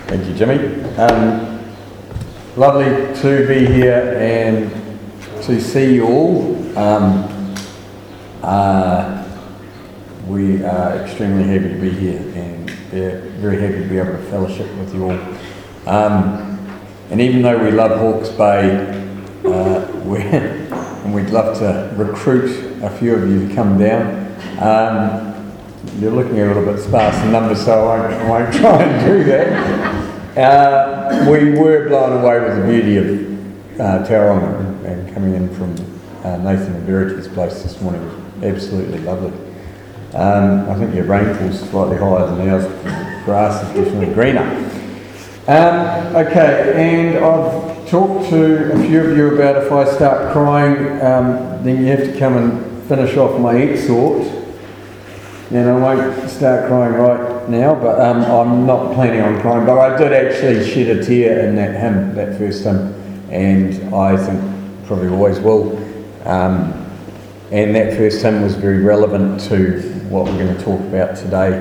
Thank you, Jimmy. Lovely to be here and to see you all. We are extremely happy to be here and very happy to be able to fellowship with you all. And even though we love Hawke's Bay, and we'd love to recruit a few of you to come down, you're looking a little bit sparse in numbers, so I won't try and do that. We were blown away with the beauty of Tauranga and coming in from Nathan and Verity's place this morning was absolutely lovely. I think your rainfall's slightly higher than ours. Grass is definitely greener. Okay, and I've talked to a few of you about if I start crying, then you have to come and finish off my exhort. And I won't start crying right now, but I'm not planning on crying. But I did actually shed a tear in that hymn, that first hymn, and I think probably always will. And that first hymn was very relevant to what we're going to talk about today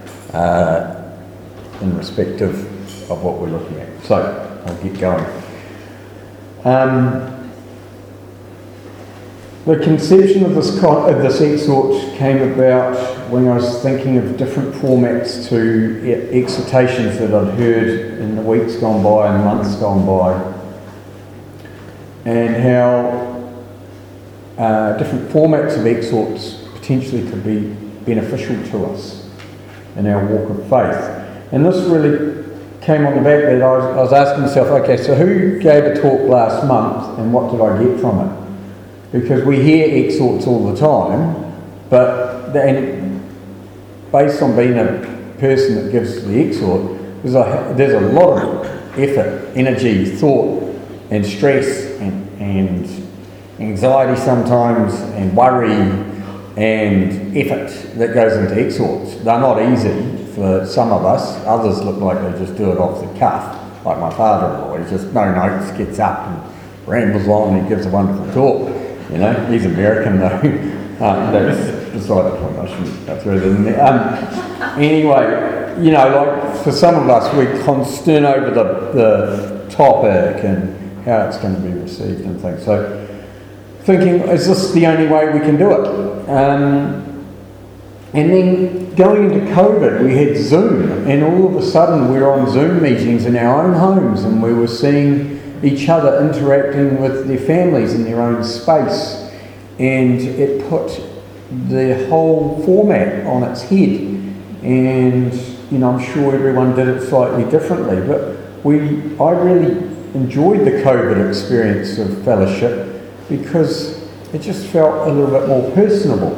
in respect of what we're looking at. So, I'll get going. The conception of this exhort came about when I was thinking of different formats to exhortations that I'd heard in the weeks gone by and months gone by, and how different formats of exhorts potentially could be beneficial to us in our walk of faith. And this really came on the back that I was asking myself, okay, so who gave a talk last month and what did I get from it? Because we hear exhorts all the time, but based on being a person that gives the exhort, there's a lot of effort, energy, thought and stress and anxiety sometimes and worry and effort that goes into exhorts. They're not easy for some of us. Others look like they just do it off the cuff, like my father-in-law. He just no notes, gets up and rambles on and he gives a wonderful talk. You know, he's American though. That's beside the point. I shouldn't go through that. Anyway, you know, like for some of us, we concern over the topic and how it's going to be received and things. So, thinking, is this the only way we can do it? And then going into COVID, we had Zoom, and all of a sudden we're on Zoom meetings in our own homes, and we were seeing each other interacting with their families in their own space, and it put the whole format on its head. And you know, I'm sure everyone did it slightly differently, but I really enjoyed the COVID experience of fellowship because it just felt a little bit more personable,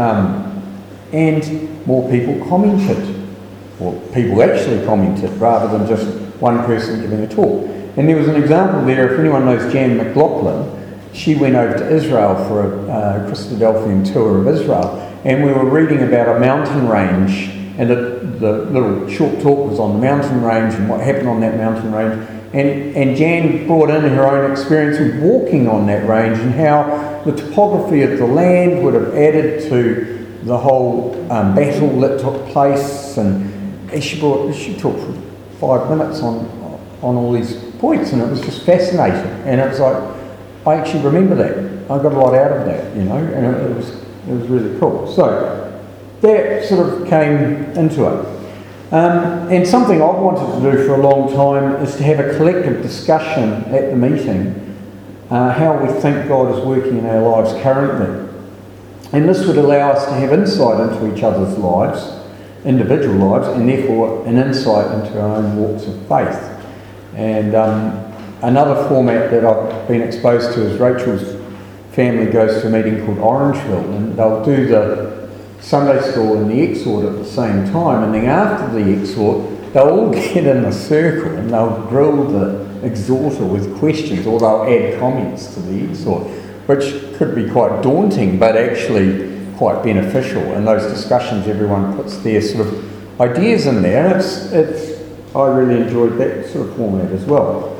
and more people commented, or people actually commented rather than just one person giving a talk. And there was an example there, if anyone knows Jan McLaughlin, she went over to Israel for a Christadelphian tour of Israel, and we were reading about a mountain range, and the little short talk was on the mountain range and what happened on that mountain range. And Jan brought in her own experience of walking on that range and how the topography of the land would have added to the whole battle that took place. And she talked for 5 minutes on all these points, and it was just fascinating. And it was like, I actually remember that. I got a lot out of that, you know, and it was really cool. So that sort of came into it. And something I've wanted to do for a long time is to have a collective discussion at the meeting, how we think God is working in our lives currently. And this would allow us to have insight into each other's lives, individual lives, and therefore an insight into our own walks of faith. And another format that I've been exposed to is Rachel's family goes to a meeting called Orangeville, and they'll do the Sunday school and the exhort at the same time, and then after the exhort they'll all get in a circle and they'll grill the exhorter with questions, or they'll add comments to the exhort, which could be quite daunting but actually quite beneficial. And those discussions, everyone puts their sort of ideas in there, and I really enjoyed that sort of format as well.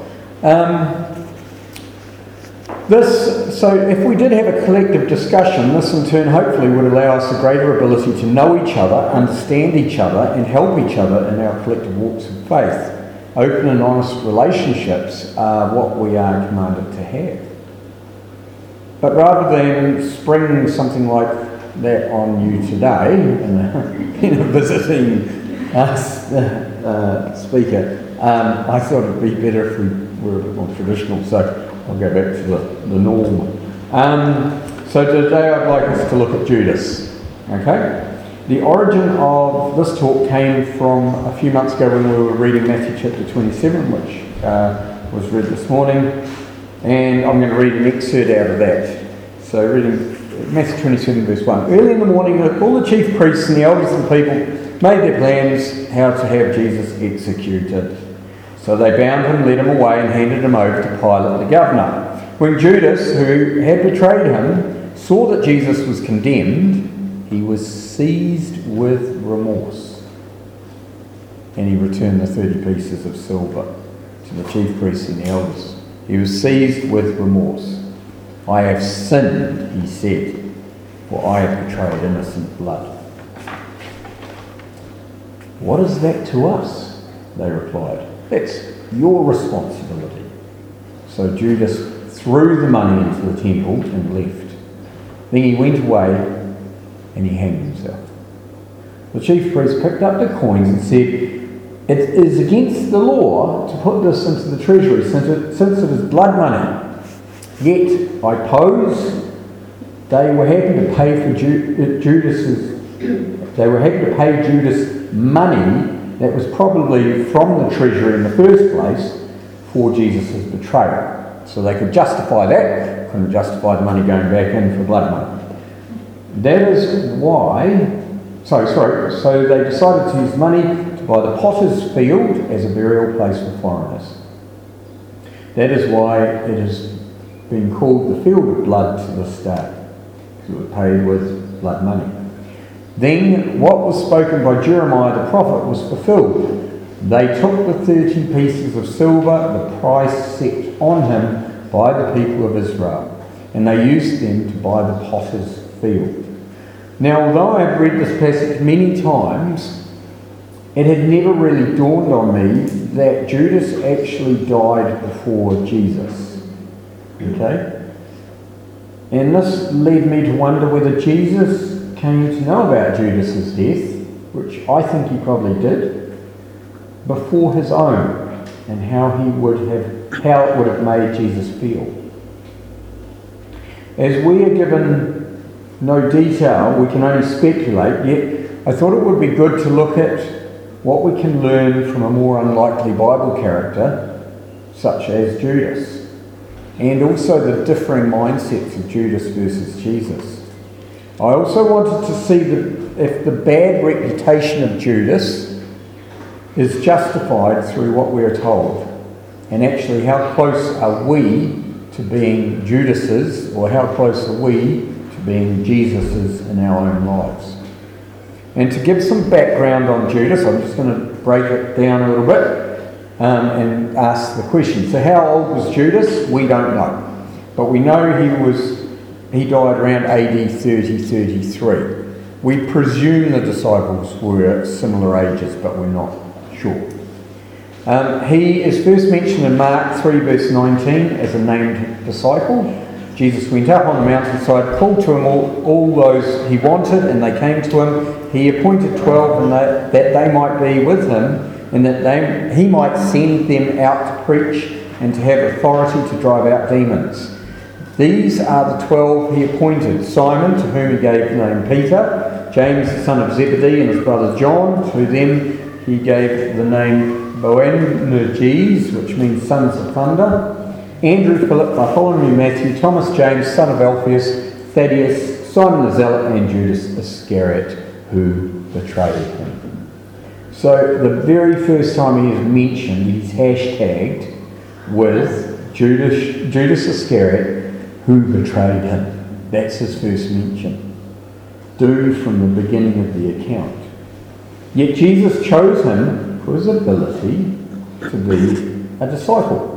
So if we did have a collective discussion, this in turn hopefully would allow us a greater ability to know each other, understand each other, and help each other in our collective walks of faith. open and honest relationships are what we are commanded to have. But rather than spring something like that on you today, in a visiting speaker, I thought it'd be better if we were a bit more traditional, so I'll go back to the norm. So today I'd like us to look at Judas. Okay? The origin of this talk came from a few months ago when we were reading Matthew chapter 27, which was read this morning, and I'm going to read an excerpt out of that. So reading Matthew 27 verse 1. Early in the morning, all the chief priests and the elders of the people made their plans how to have Jesus executed. So they bound him, led him away, and handed him over to Pilate the governor. When Judas, who had betrayed him, saw that Jesus was condemned, he was seized with remorse. And he returned the 30 pieces of silver to the chief priests and the elders. He was seized with remorse. I have sinned, he said, for I have betrayed innocent blood. What is that to us? They replied. That's your responsibility. So Judas threw the money into the temple and left. Then he went away and he hanged himself. The chief priest picked up the coins and said, "It is against the law to put this into the treasury since it is blood money. Yet, I pose, they were happy to pay for Judas money that was probably from the treasury in the first place for Jesus' betrayal." So they could justify that, couldn't justify the money going back in for blood money. That is why, so they decided to use money to buy the potter's field as a burial place for foreigners. That is why it has been called the field of blood to this day, because it was paid with blood money. Then what was spoken by Jeremiah the prophet was fulfilled. They took the 30 pieces of silver, the price set on him by the people of Israel, and they used them to buy the potter's field. Now, although I have read this passage many times, it had never really dawned on me that Judas actually died before Jesus. Okay? And this led me to wonder whether Jesus came to know about Judas's death, which I think he probably did, before his own, and how it would have made Jesus feel. As we are given no detail, we can only speculate, yet I thought it would be good to look at what we can learn from a more unlikely Bible character, such as Judas, and also the differing mindsets of Judas versus Jesus. I also wanted to see if the bad reputation of Judas is justified through what we are told, and actually how close are we to being Judas's, or how close are we to being Jesus's in our own lives. And to give some background on Judas, I'm just going to break it down a little bit and ask the question. So how old was Judas? We don't know, but we know he died around AD 30-33. We presume the disciples were similar ages, but we're not sure. He is first mentioned in Mark 3 verse 19 as a named disciple. Jesus went up on the mountainside, called to him all those he wanted, and they came to him. He appointed 12 and that they might be with him, and that he might send them out to preach and to have authority to drive out demons. These are the 12 he appointed: Simon, to whom he gave the name Peter; James the son of Zebedee and his brother John, to them he gave the name Boanerges, which means sons of thunder; Andrew, Philip, Bartholomew, Matthew, Thomas, James, son of Alphaeus, Thaddeus, Simon the Zealot, and Judas Iscariot, who betrayed him. So the very first time he is mentioned, he's hashtagged with Judas Iscariot, who betrayed him. That's his first mention. Doomed from the beginning of the account. Yet Jesus chose him for his ability to be a disciple,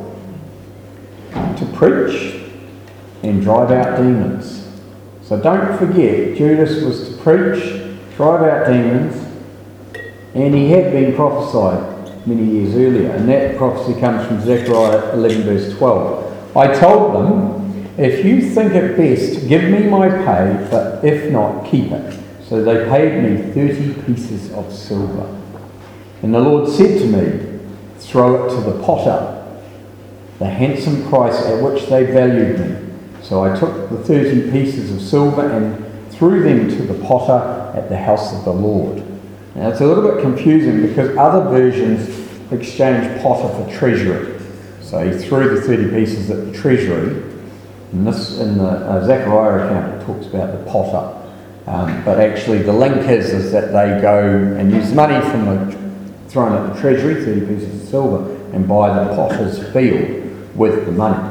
to preach and drive out demons. So don't forget, Judas was to preach, drive out demons, and he had been prophesied many years earlier. And that prophecy comes from Zechariah 11 verse 12. I told them, if you think it best, give me my pay, but if not, keep it. So they paid me 30 pieces of silver. And the Lord said to me, throw it to the potter, the handsome price at which they valued me. So I took the 30 pieces of silver and threw them to the potter at the house of the Lord. Now it's a little bit confusing because other versions exchange potter for treasury. So he threw the 30 pieces at the treasury. And this, in the Zechariah account, it talks about the potter. But actually the link is that they go and use money from the thrown at the treasury, 30 pieces of silver, and buy the potter's field with the money.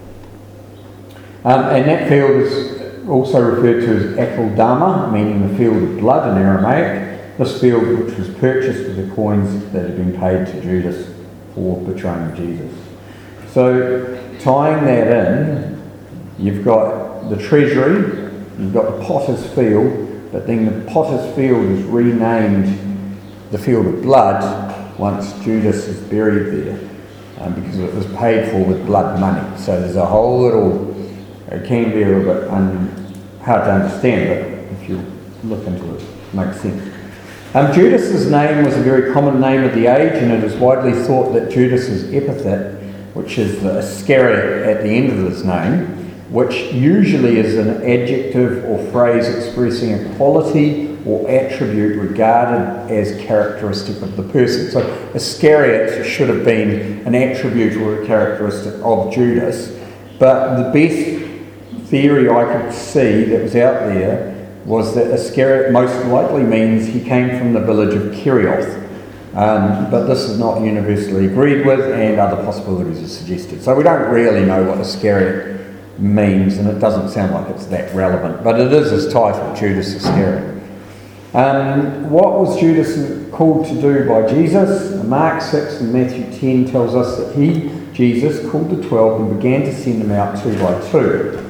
And that field is also referred to as Akeldama, meaning the field of blood in Aramaic. This field which was purchased with the coins that had been paid to Judas for betraying Jesus. So tying that in, you've got the treasury, you've got the potter's field, but then the potter's field is renamed the field of blood once Judas is buried there, because it was paid for with blood money. So there's a whole little, it can be a little bit hard to understand, but if you look into it, it makes sense. Judas's name was a very common name of the age, and it is widely thought that Judas's epithet, which is the Iscariot at the end of his name, which usually is an adjective or phrase expressing a quality or attribute regarded as characteristic of the person. So Iscariot should have been an attribute or a characteristic of Judas, but the best theory I could see that was out there was that Iscariot most likely means he came from the village of Kerioth. But this is not universally agreed with, and other possibilities are suggested. So we don't really know what Iscariot means, and it doesn't sound like it's that relevant, but it is his title, Judas Iscariot. What was Judas called to do by Jesus? Mark 6 and Matthew 10 tells us that he, Jesus, called the 12 and began to send them out 2 by 2.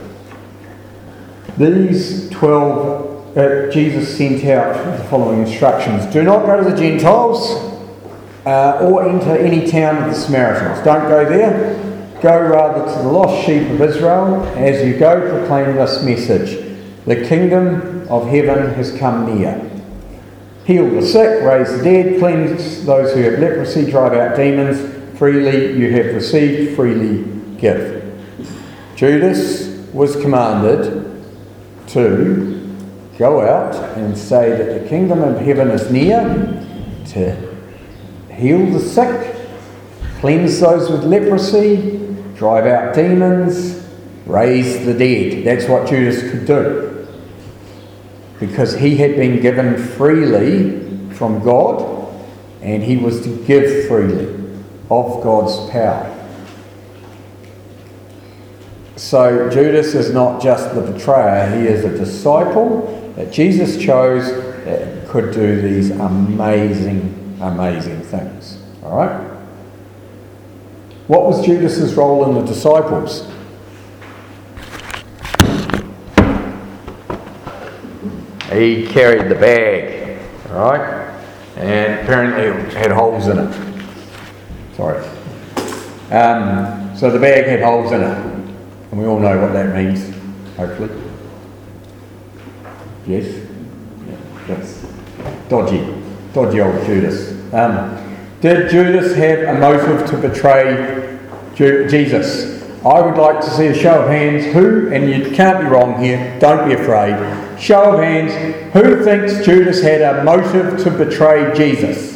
These 12 Jesus sent out the following instructions: do not go to the Gentiles or enter any town of the Samaritans. Don't go there. Go rather to the lost sheep of Israel. As you go, proclaim this message: the kingdom of heaven has come near. Heal the sick, raise the dead, cleanse those who have leprosy, drive out demons. Freely you have received, freely give. Judas was commanded to go out and say that the kingdom of heaven is near, to heal the sick, cleanse those with leprosy, drive out demons, raise the dead. That's what Judas could do, because he had been given freely from God, and he was to give freely of God's power. So Judas is not just the betrayer, he is a disciple that Jesus chose that could do these amazing, amazing things. Alright? What was Judas's role in the disciples? He carried the bag, alright? And apparently it had holes in it. Sorry. So the bag had holes in it. And we all know what that means, hopefully. Yes? Yeah, that's dodgy old Judas. Did Judas have a motive to betray Jesus? I would like to see a show of hands. Who, and you can't be wrong here, don't be afraid. Show of hands, who thinks Judas had a motive to betray Jesus?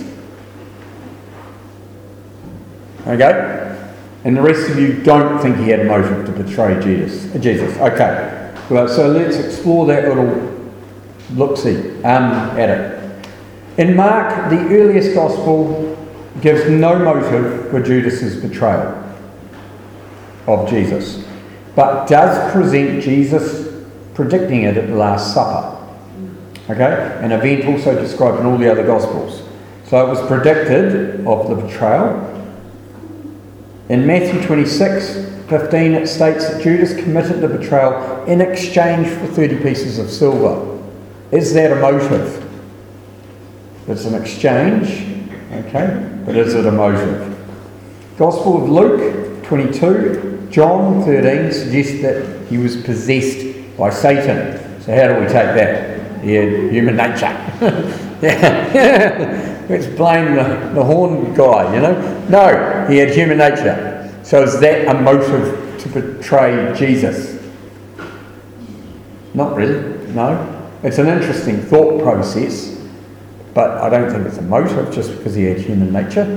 Okay? And the rest of you don't think he had a motive to betray Jesus. Okay. Well, so let's explore that little look-see at it. In Mark, the earliest gospel gives no motive for Judas's betrayal of Jesus, but does present Jesus predicting it at the Last Supper. Okay? An event also described in all the other gospels. So it was predicted of the betrayal. In Matthew 26:15 it states that Judas committed the betrayal in exchange for 30 pieces of silver. Is that a motive? It's an exchange, okay? but is it a motive? Gospel of Luke 22, John 13 suggests that he was possessed by Satan. So how do we take that? He had human nature. Let's blame the horn guy, you know. No, he had human nature. So is that a motive to betray Jesus? Not really, no. It's an interesting thought process, but I don't think it's a motive just because he had human nature.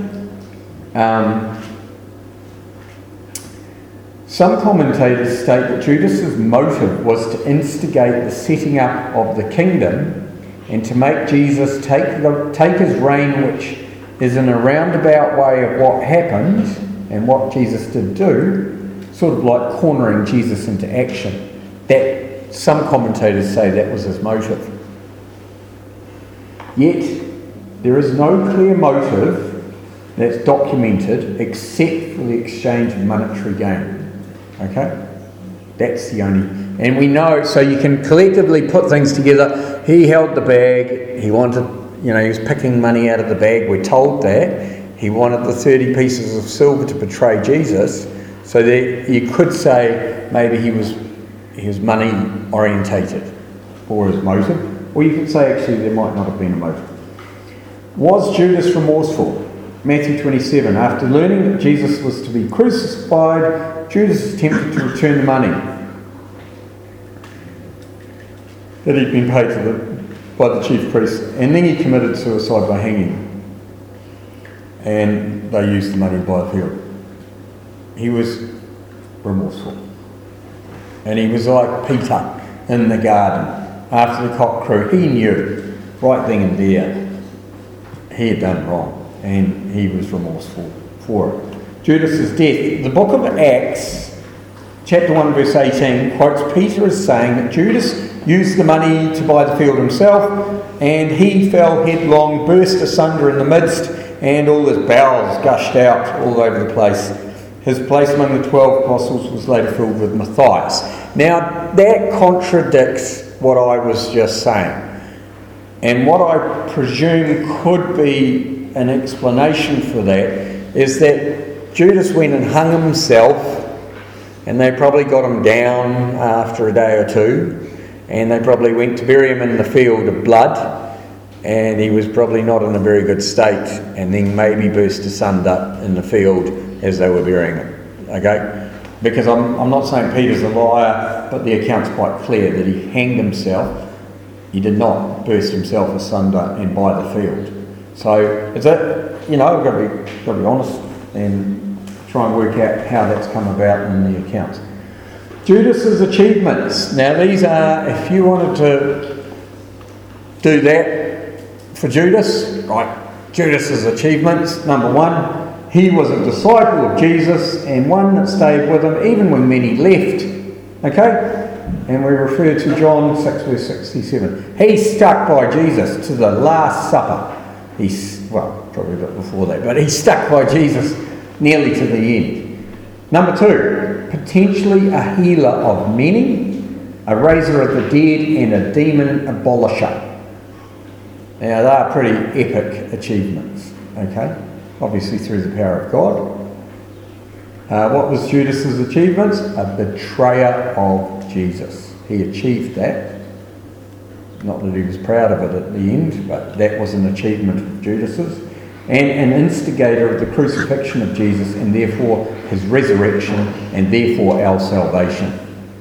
Some commentators state that Judas's motive was to instigate the setting up of the kingdom and to make Jesus take his reign, which is in a roundabout way of what happened and what Jesus did do, sort of like cornering Jesus into action. That some commentators say that was his motive. Yet there is no clear motive that's documented except for the exchange of monetary gain. Okay? That's the only... And we know, so you can collectively put things together. He held the bag. He wanted, he was picking money out of the bag. We're told that. He wanted the 30 pieces of silver to betray Jesus. So that you could say maybe he was money orientated for his motive. Or you could say actually there might not have been a motive. Was Judas remorseful? Matthew 27. After learning that Jesus was to be crucified, Judas is tempted to return the money that he'd been paid by the chief priests, and then he committed suicide by hanging. And they used the money by the field. He was remorseful. And he was like Peter in the garden. After the cock crew, he knew right then and there he had done wrong. And he was remorseful for it. Judas's death. The book of Acts, chapter 1, verse 18, quotes Peter as saying that Judas used the money to buy the field himself, and he fell headlong, burst asunder in the midst, and all his bowels gushed out all over the place. His place among the 12 apostles was later filled with Matthias. Now, that contradicts what I was just saying. And what I presume could be an explanation for that is that Judas went and hung himself, and they probably got him down after a day or two, and they probably went to bury him in the field of blood, and he was probably not in a very good state, and then maybe burst asunder in the field as they were burying him. Okay? Because I'm not saying Peter's a liar, but the account's quite clear that he hanged himself. He did not burst himself asunder and buy the field. So it's we've got to be honest and try and work out how that's come about in the accounts. Judas's achievements. Now these are, if you wanted to do that for Judas, right? Judas's achievements. Number one, he was a disciple of Jesus and one that stayed with him even when many left. Okay? And we refer to John 6 verse 67. He stuck by Jesus to the Last Supper. Probably a bit before that, but he stuck by Jesus nearly to the end. Number two, potentially a healer of many, a raiser of the dead, and a demon abolisher. Now, they are pretty epic achievements, okay? Obviously through the power of God. What was Judas's achievements? A betrayer of Jesus. He achieved that. Not that he was proud of it at the end, but that was an achievement of Judas's. And an instigator of the crucifixion of Jesus, and therefore his resurrection, and therefore our salvation.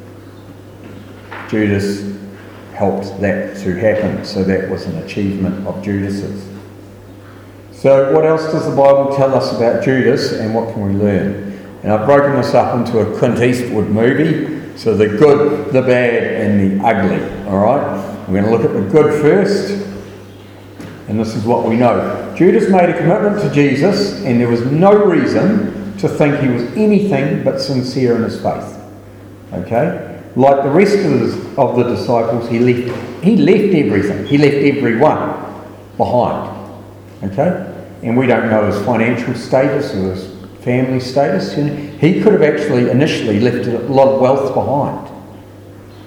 Judas helped that to happen, so that was an achievement of Judas's. So what else does the Bible tell us about Judas, and what can we learn? And I've broken this up into a Clint Eastwood movie, so the good, the bad, and the ugly, alright? We're going to look at the good first, and this is what we know. Judas made a commitment to Jesus, and there was no reason to think he was anything but sincere in his faith. Okay? Like the rest of the disciples, he left everything. He left everyone behind. Okay? And we don't know his financial status or his family status. He could have actually initially left a lot of wealth behind.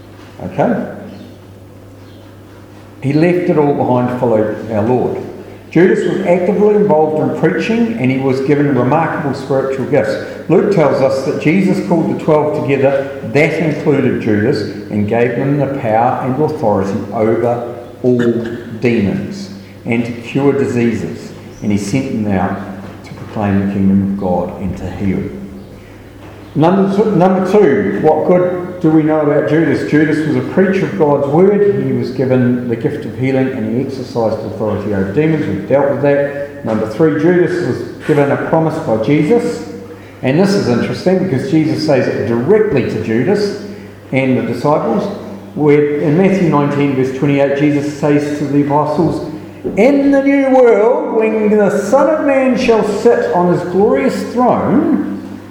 Okay? He left it all behind to follow our Lord. Judas was actively involved in preaching, and he was given remarkable spiritual gifts. Luke tells us that Jesus called the 12 together, that included Judas, and gave them the power and authority over all demons and to cure diseases. And he sent them out to proclaim the kingdom of God and to heal. Number two, what good do we know about Judas? Judas was a preacher of God's word. He was given the gift of healing and he exercised authority over demons. We've dealt with that. Number three, Judas was given a promise by Jesus. And this is interesting because Jesus says it directly to Judas and the disciples. Where in Matthew 19 verse 28, Jesus says to the apostles, "In the new world, when the Son of Man shall sit on his glorious throne,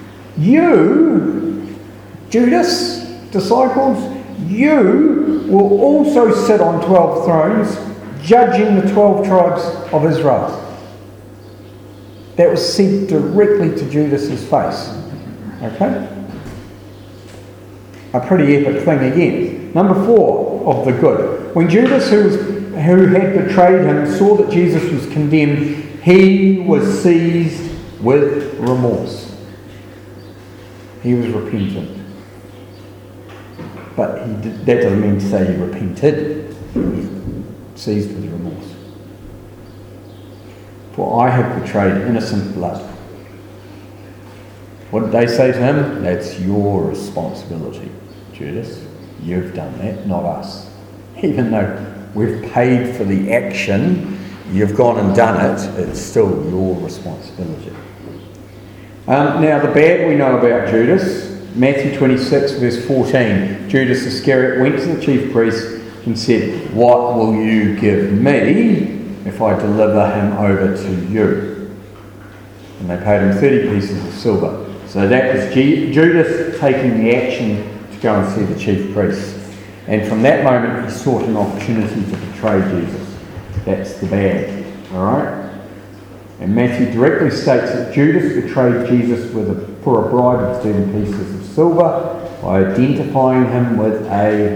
you, Judas, disciples, you will also sit on 12 thrones, judging the 12 tribes of Israel." That was said directly to Judas's face. Okay? A pretty epic thing again. Number four of the good. When Judas, who had betrayed him, saw that Jesus was condemned, he was seized with remorse. He was repentant. But that doesn't mean to say he repented. He was seized with remorse. "For I have betrayed innocent blood." What did they say to him? "That's your responsibility, Judas. You've done that, not us. Even though we've paid for the action, you've gone and done it, it's still your responsibility." Now the bad we know about Judas, Matthew 26 verse 14, Judas Iscariot went to the chief priests and said, "What will you give me if I deliver him over to you?" And they paid him 30 pieces of silver. So that was Judas taking the action to go and see the chief priests. And from that moment he sought an opportunity to betray Jesus. That's the bad. Alright? And Matthew directly states that Judas betrayed Jesus for a bribe of 30 pieces of silver by identifying him with a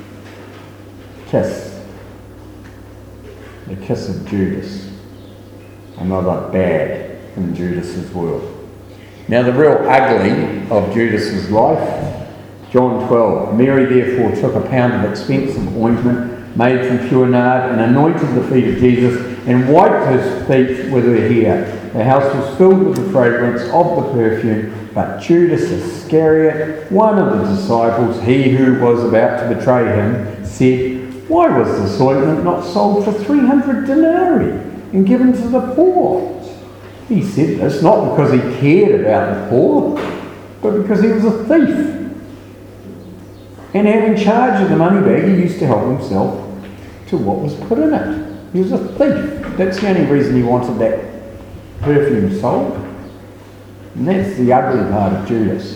kiss. The kiss of Judas. Another bad in Judas's world. Now the real ugly of Judas's life, John 12. Mary therefore took a pound of expensive ointment made from pure nard and anointed the feet of Jesus and wiped his feet with her hair. The house was filled with the fragrance of the perfume, but Judas Iscariot, one of the disciples, he who was about to betray him, said, "Why was this ointment not sold for 300 denarii and given to the poor?" He said this not because he cared about the poor, but because he was a thief. And having charge of the money bag, he used to help himself to what was put in it. He was a thief. That's the only reason he wanted that perfume sold. And that's the ugly part of Judas.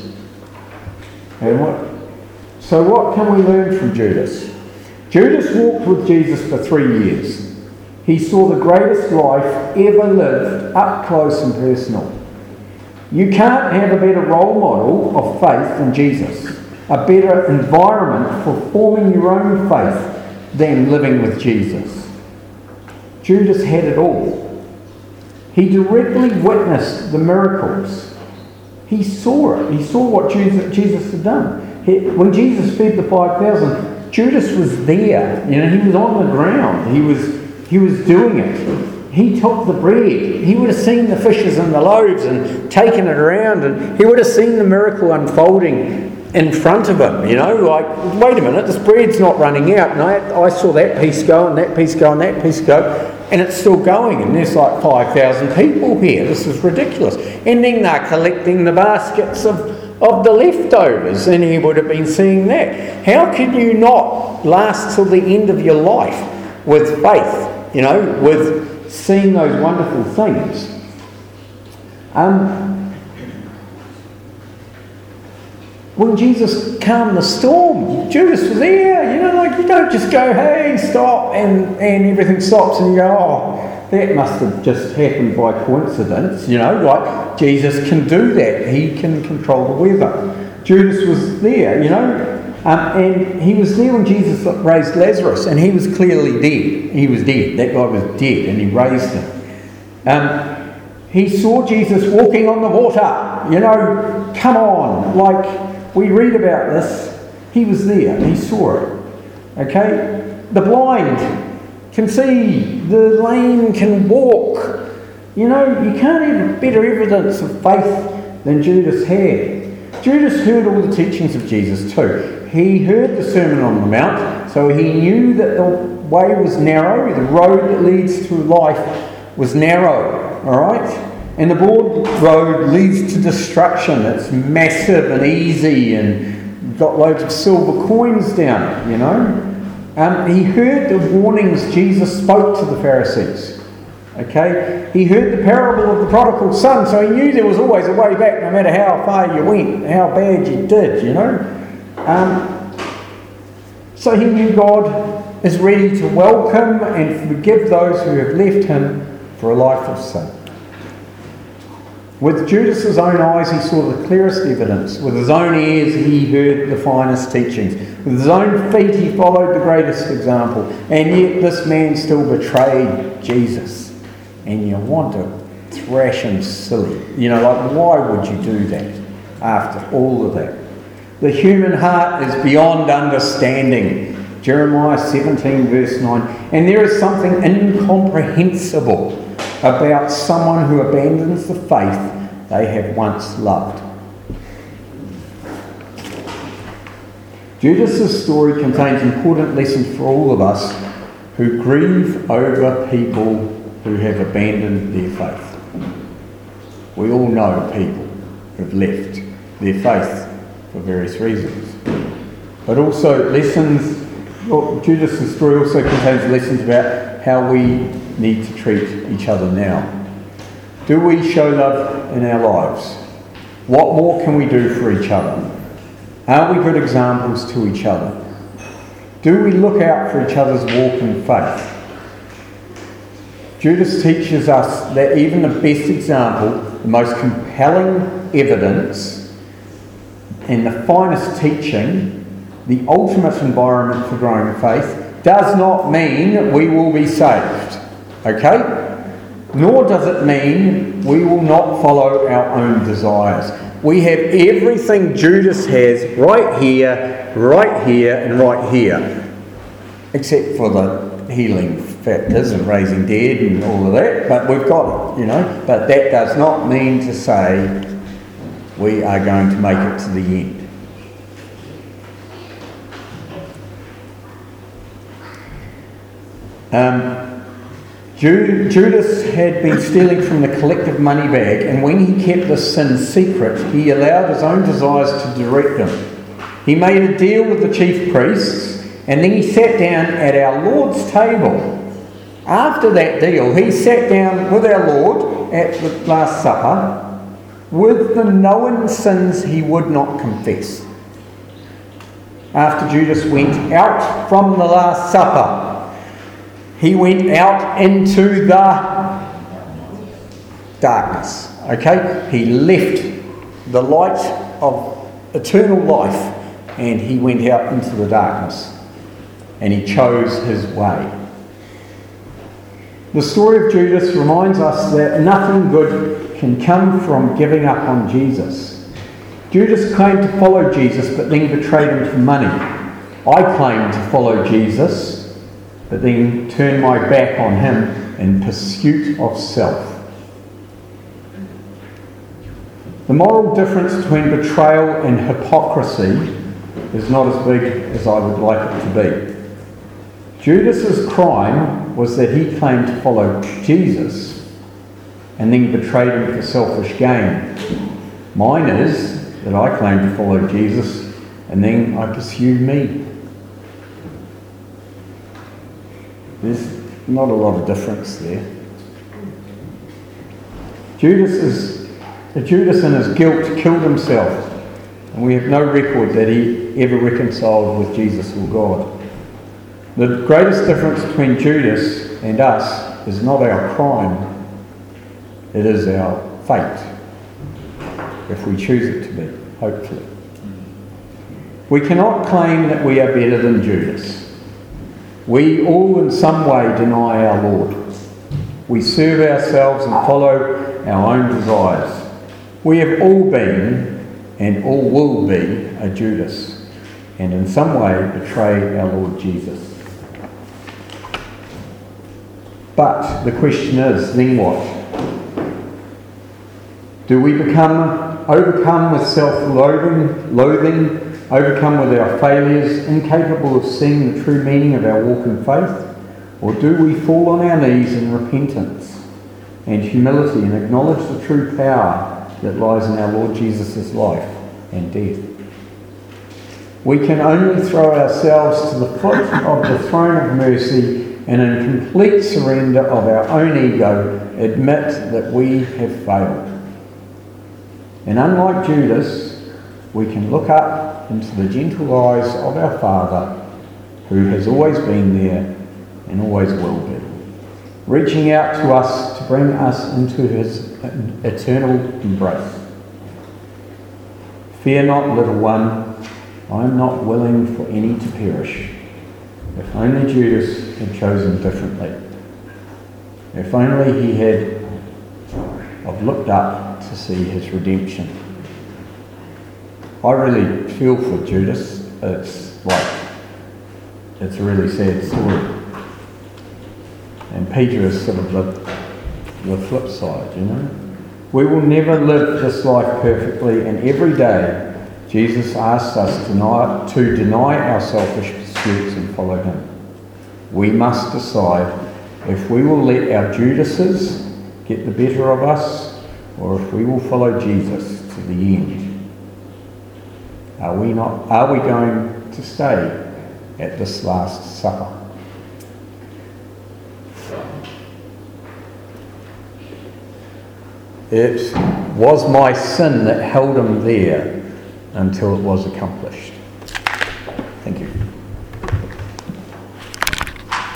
So what can we learn from Judas? Judas walked with Jesus for 3 years. He saw the greatest life ever lived up close and personal. You can't have a better role model of faith than Jesus. A better environment for forming your own faith than living with Jesus. Judas had it all. He directly witnessed the miracles. He saw it. He saw what Jesus had done. When Jesus fed the 5,000, Judas was there. He was on the ground. He was doing it. He took the bread. He would have seen the fishes and the loaves and taken it around, and he would have seen the miracle unfolding in front of him, like, wait a minute, this bread's not running out, and I saw that piece go, and that piece go, and that piece go, and it's still going, and there's like 5,000 people here, this is ridiculous. And then they're collecting the baskets of the leftovers, and he would have been seeing that. How can you not last till the end of your life with faith, with seeing those wonderful things? When Jesus calmed the storm, Judas was there. You don't just go, "Hey, stop," and everything stops, and you go, "Oh, that must have just happened by coincidence." Like Jesus can do that. He can control the weather. Judas was there, and he was there when Jesus raised Lazarus, and he was clearly dead. He was dead. That guy was dead, and he raised him. He saw Jesus walking on the water. You know, come on. Like, we read about this. He was there. He saw it. Okay? The blind can see. The lame can walk. You know, you can't have better evidence of faith than Judas had. Judas heard all the teachings of Jesus too. He heard the Sermon on the Mount, so he knew that the way was narrow, the road that leads to life was narrow, all right? And the broad road leads to destruction. It's massive and easy and got loads of silver coins down it, you know? He heard the warnings Jesus spoke to the Pharisees. Okay? He heard the parable of the prodigal son, so he knew there was always a way back no matter how far you went, how bad you did, you know? So he knew God is ready to welcome and forgive those who have left him for a life of sin. With Judas's own eyes, he saw the clearest evidence. With his own ears, he heard the finest teachings. With his own feet, he followed the greatest example. And yet this man still betrayed Jesus. And you want to thrash him silly. You know, like, why would you do that after all of that? The human heart is beyond understanding. Jeremiah 17 verse 9. And there is something incomprehensible about someone who abandons the faith they have once loved. Judas's story contains important lessons for all of us who grieve over people who have abandoned their faith. We all know people who've left their faith for various reasons. But also lessons, Judas's story also contains lessons about how we need to treat each other now. Do we show love in our lives? What more can we do for each other? Are we good examples to each other? Do we look out for each other's walk in faith? Judas teaches us that even the best example, the most compelling evidence, and the finest teaching, the ultimate environment for growing faith, does not mean we will be saved. Okay? Nor does it mean we will not follow our own desires. We have everything Judas has right here, and right here. Except for the healing factors and raising dead and all of that. But we've got it, you know. But that does not mean to say we are going to make it to the end. Judas had been stealing from the collective money bag, and when he kept this sin secret, he allowed his own desires to direct him. He made a deal with the chief priests, and then he sat down at our Lord's table. After that deal, he sat down with our Lord at the Last Supper with the known sins he would not confess. After Judas went out from the Last Supper, he went out into the darkness. Okay? He left the light of eternal life and he went out into the darkness. And he chose his way. The story of Judas reminds us that nothing good can come from giving up on Jesus. Judas claimed to follow Jesus but then betrayed him for money. I claim to follow Jesus but then turn my back on him in pursuit of self. The moral difference between betrayal and hypocrisy is not as big as I would like it to be. Judas's crime was that he claimed to follow Jesus and then betrayed him for selfish gain. Mine is that I claim to follow Jesus and then I pursue me. There's not a lot of difference there. Judas in his guilt killed himself, and we have no record that he ever reconciled with Jesus or God. The greatest difference between Judas and us is not our crime, it is our fate, if we choose it to be, hopefully. We cannot claim that we are better than Judas. We all in some way deny our Lord. We serve ourselves and follow our own desires. We have all been, and all will be, a Judas, and in some way betray our Lord Jesus. But the question is, then what? Do we overcome with self-loathing, overcome with our failures, incapable of seeing the true meaning of our walk in faith? Or do we fall on our knees in repentance and humility and acknowledge the true power that lies in our Lord Jesus' life and death? We can only throw ourselves to the foot of the throne of mercy and in complete surrender of our own ego admit that we have failed. And unlike Judas, we can look up into the gentle eyes of our Father, who has always been there and always will be, reaching out to us to bring us into his eternal embrace. Fear not, little one, I am not willing for any to perish. If only Judas had chosen differently. If only he had looked up to see his redemption. I really feel for Judas. It's a really sad story. And Peter is sort of the flip side, you know. We will never live this life perfectly, and every day Jesus asks us to deny our selfish pursuits and follow him. We must decide if we will let our Judases get the better of us, or if we will follow Jesus to the end. Are we going to stay at this Last Supper? It was my sin that held him there until it was accomplished. Thank you.